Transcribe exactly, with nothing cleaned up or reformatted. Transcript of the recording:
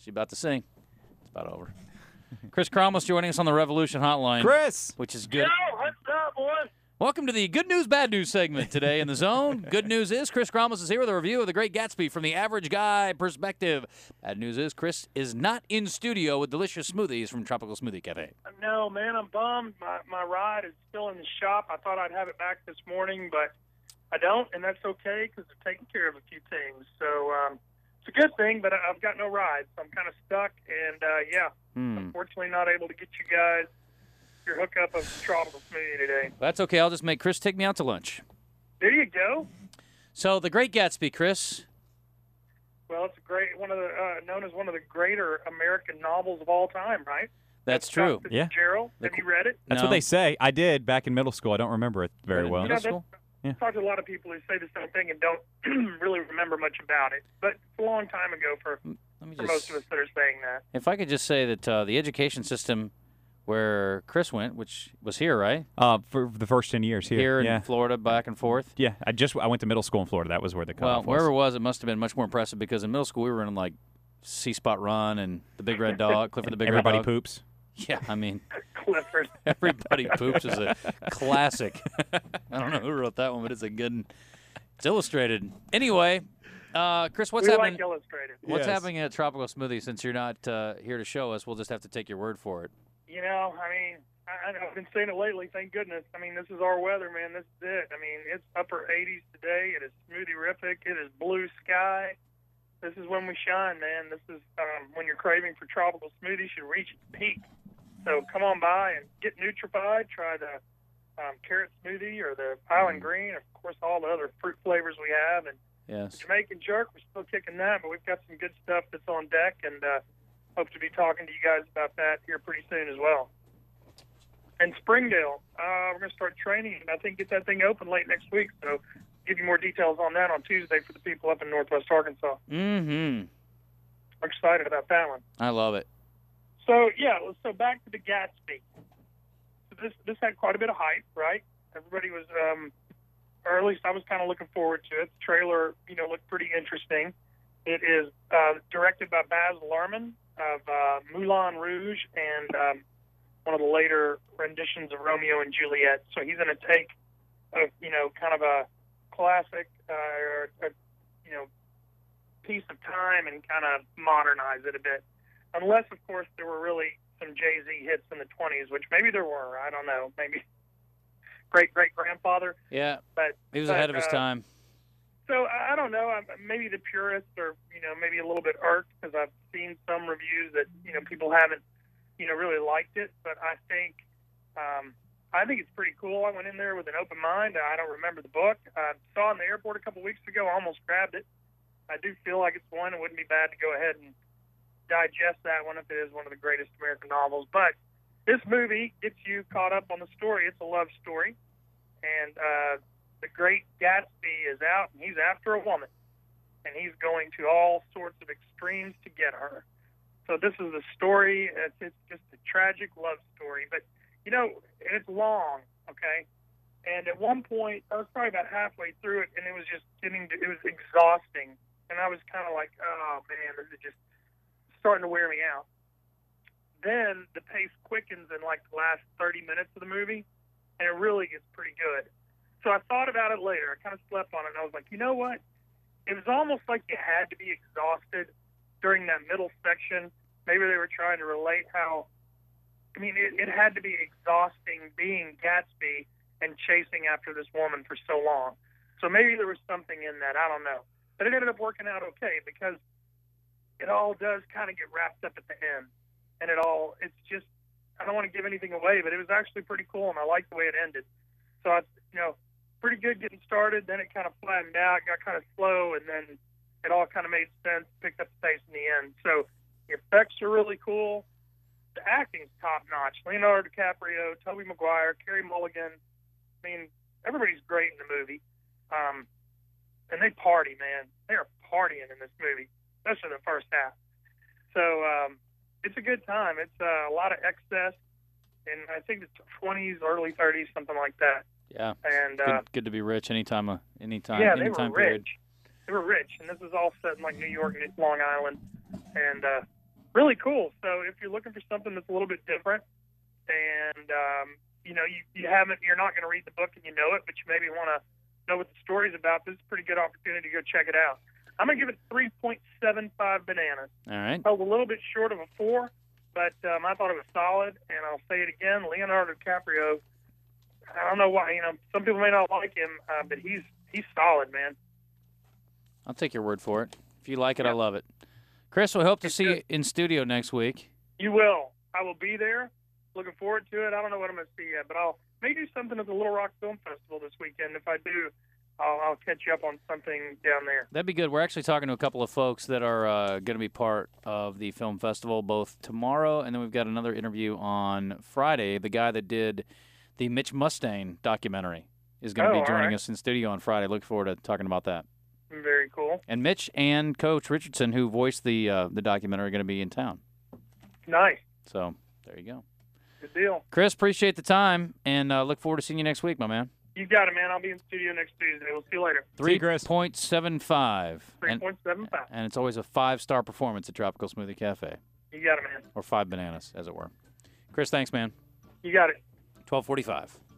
She's about to sing. It's about over. Chris Cromwell's joining us on the Revolution Hotline. Chris! Which is good. Yo, what's up, boy? Welcome to the Good News, Bad News segment today in the Zone. Good news is Chris Cromwell is here with a review of The Great Gatsby from the average guy perspective. Bad news is Chris is not in studio with delicious smoothies from Tropical Smoothie Cafe. No, man, I'm bummed. My, my ride is still in the shop. I thought I'd have it back this morning, but I don't, and that's okay because they're taking care of a few things. So um, it's a good thing, but I've got no ride, so I'm kind of stuck. And, uh, yeah, Hmm. unfortunately not able to get you guys your hookup of Tropical Smoothie today. That's okay. I'll just make Chris take me out to lunch. There you go. So, The Great Gatsby, Chris. Well, it's a great one of the uh, known as one of the greater American novels of all time, right? That's true. Scott Yeah. Fitzgerald. Have you read it? That's No. what they say. I did back in middle school. I don't remember it very Read it in well. middle You know, school? Yeah. I've talked to a lot of people who say the same thing and don't really remember much about it. But it's a long time ago for, Let me for most just, of us that are saying that. if I could just say that uh, the education system where Chris went, which was here, right? Uh, for the first ten years here. Here yeah. in Florida, back and forth. Yeah, I just I went to middle school in Florida. That was where the Well, cutoff was. wherever it was, it must have been much more impressive because in middle school we were in like C-Spot Run and the Big Red Dog, Clifford the Big Everybody Red Dog. poops. Yeah, I mean, Clifford. Everybody Poops is a classic. I don't know who wrote that one, but it's a good one. It's illustrated. Anyway, uh, Chris, what's we happening? like illustrated. What's Yes. happening at Tropical Smoothie? Since you're not uh, here to show us, we'll just have to take your word for it. You know, I mean, I, I've been saying it lately, thank goodness. I mean, this is our weather, man. This is it. I mean, it's upper eighties today. It is smoothie-rific. It is blue sky. This is when we shine, man. This is um, when you're craving for tropical smoothies, you should reach its peak. So come on by and get Nutrified. Try the um, carrot smoothie or the Island Green, of course, all the other fruit flavors we have. And Yes. the Jamaican Jerk, we're still kicking that, but we've got some good stuff that's on deck, and uh, hope to be talking to you guys about that here pretty soon as well. And Springdale, uh, we're going to start training, and I think get that thing open late next week. So give you more details on that on Tuesday for the people up in Northwest Arkansas. Mm-hmm. I'm excited about that one. I love it. So, yeah, so back to the Gatsby. So this this had quite a bit of hype, right? Everybody was, um, or at least I was kind of looking forward to it. The trailer, you know, looked pretty interesting. It is uh, directed by Baz Luhrmann of uh, Moulin Rouge and um, one of the later renditions of Romeo and Juliet. So he's going to take, a, you know, kind of a classic, uh, or a, you know, piece of time and kind of modernize it a bit. Unless, of course, there were really some Jay-Z hits in the twenties, which maybe there were. I don't know. Maybe great-great-grandfather. Yeah, But he was but, ahead of his uh, time. So I I don't know. I'm- Maybe the purists are, you know, maybe a little bit irked because I've seen some reviews that, you know, people haven't, you know, really liked it. But I think, um, I think it's pretty cool. I went in there with an open mind. I don't remember the book. I saw it in the airport a couple weeks ago. I almost grabbed it. I do feel like it's one. It wouldn't be bad to go ahead and digest that one if it is one of the greatest American novels. But this movie gets you caught up on the story. It's a love story. And uh, the Great Gatsby is out, and he's after a woman. And he's going to all sorts of extremes to get her. So this is a story. It's, it's just a tragic love story. But, you know, it's long, okay? And at one point, I was probably about halfway through it, and it was just getting to, it was exhausting. And I was kind of like, oh, man, this is just starting to wear me out. Then the pace quickens in like the last thirty minutes of the movie, and it really gets pretty good. So I thought about it later. I kind of slept on it, and I was like, you know what? It was almost like you had to be exhausted during that middle section. Maybe they were trying to relate how, I mean, it, it had to be exhausting being Gatsby and chasing after this woman for so long. So maybe there was something in that. I don't know. But it ended up working out okay because it all does kind of get wrapped up at the end. And it all, it's just, I don't want to give anything away, but it was actually pretty cool, and I liked the way it ended. So, I, you know, pretty good getting started. Then it kind of flattened out, got kind of slow, and then it all kind of made sense, picked up the pace in the end. So the effects are really cool. The acting's top-notch. Leonardo DiCaprio, Tobey Maguire, Carey Mulligan. I mean, everybody's great in the movie. Um, and they party, man. They are partying in this movie, especially the first half. So um, it's a good time. It's uh, a lot of excess, and I think it's twenties, early thirties, something like that. Yeah. And Good, uh, good to be rich anytime, uh, anytime, yeah, they anytime were period. rich. They were rich, and this is all set in like New York and Long Island. And uh, really cool. So if you're looking for something that's a little bit different, and um, you know you, you haven't, you're not going to read the book and you know it, but you maybe want to know what the story's about, this is a pretty good opportunity to go check it out. I'm going to give it three point seven five bananas. All right. I was a little bit short of a four, but um, I thought it was solid. And I'll say it again, Leonardo DiCaprio. I don't know why, you know, some people may not like him, uh, but he's he's solid, man. I'll take your word for it. If you like it, I love it. Chris, we hope to It's see good. you in studio next week. You will. I will be there. Looking forward to it. I don't know what I'm going to see yet, but I'll may do something at the Little Rock Film Festival this weekend. If I do, I'll, I'll catch you up on something down there. That'd be good. We're actually talking to a couple of folks that are uh, going to be part of the film festival both tomorrow, and then we've got another interview on Friday. The guy that did the Mitch Mustaine documentary is going to Oh, be joining all right. us in studio on Friday. Look forward to talking about that. Very cool. And Mitch and Coach Richardson, who voiced the uh, the documentary, are going to be in town. Nice. So there you go. Good deal. Chris, appreciate the time, and uh, look forward to seeing you next week, my man. You got it, man. I'll be in studio next Tuesday. We'll see you later. See you, Chris. three point seven five. three And, point seven five. and it's always a five-star performance at Tropical Smoothie Cafe, You got it, man. or five bananas, as it were. Chris, thanks, man. You got it. twelve forty-five.